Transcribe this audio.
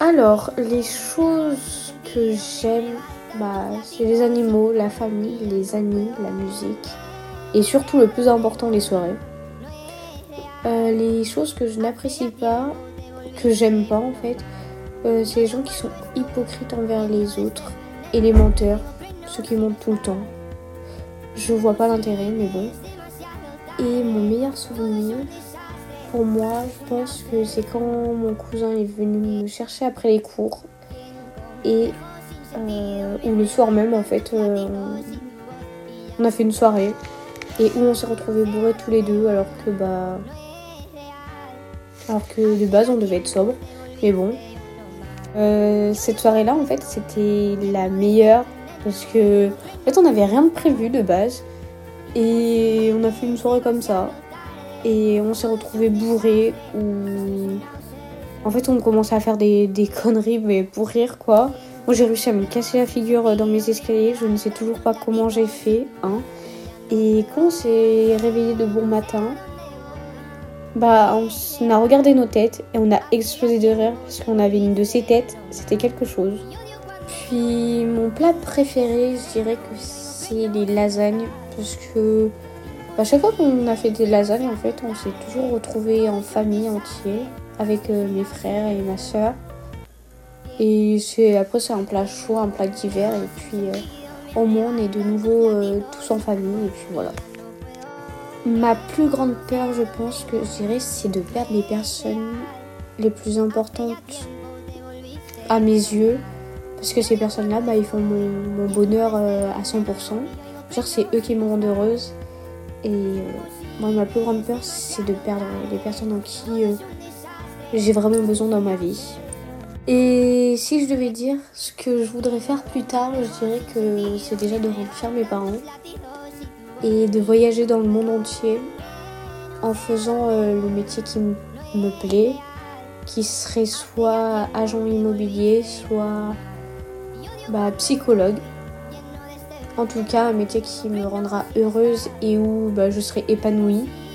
Alors, les choses que j'aime, c'est les animaux, la famille, les amis, la musique et surtout le plus important, les soirées. Les choses que je n'apprécie pas, que j'aime pas en fait, c'est les gens qui sont hypocrites envers les autres et les menteurs, ceux qui mentent tout le temps. Je vois pas l'intérêt, mais bon. Et mon meilleur souvenir, pour moi, je pense que c'est quand mon cousin est venu me chercher après les cours et ou le soir même en fait, on a fait une soirée et où on s'est retrouvés bourrés tous les deux alors que de base on devait être sobre, mais bon. Cette soirée-là en fait c'était la meilleure parce que en fait on n'avait rien de prévu de base et on a fait une soirée comme ça. Et on s'est retrouvés bourrés où en fait on commençait à faire des conneries mais pour rire quoi. Moi j'ai réussi à me casser la figure dans mes escaliers, je ne sais toujours pas comment j'ai fait hein. Et quand on s'est réveillé de bon matin, on a regardé nos têtes et on a explosé de rire parce qu'on avait une de ces têtes, c'était quelque chose. Puis mon plat préféré, je dirais que c'est les lasagnes parce que chaque fois qu'on a fait des lasagnes, en fait, on s'est toujours retrouvés en famille entière avec mes frères et ma soeur. Et après, c'est un plat chaud, un plat d'hiver. Et puis, au moins, on est de nouveau tous en famille. Et puis, voilà. Ma plus grande peur, je pense que je dirais, c'est de perdre les personnes les plus importantes à mes yeux. Parce que ces personnes-là, ils font mon bonheur à 100%. Genre, c'est eux qui me rendent heureuse. Et moi, ma plus grande peur, c'est de perdre les personnes en qui j'ai vraiment besoin dans ma vie. Et si je devais dire ce que je voudrais faire plus tard, je dirais que c'est déjà de rendre fiers mes parents et de voyager dans le monde entier en faisant le métier qui me plaît, qui serait soit agent immobilier, soit psychologue. En tout cas, un métier qui me rendra heureuse et où je serai épanouie.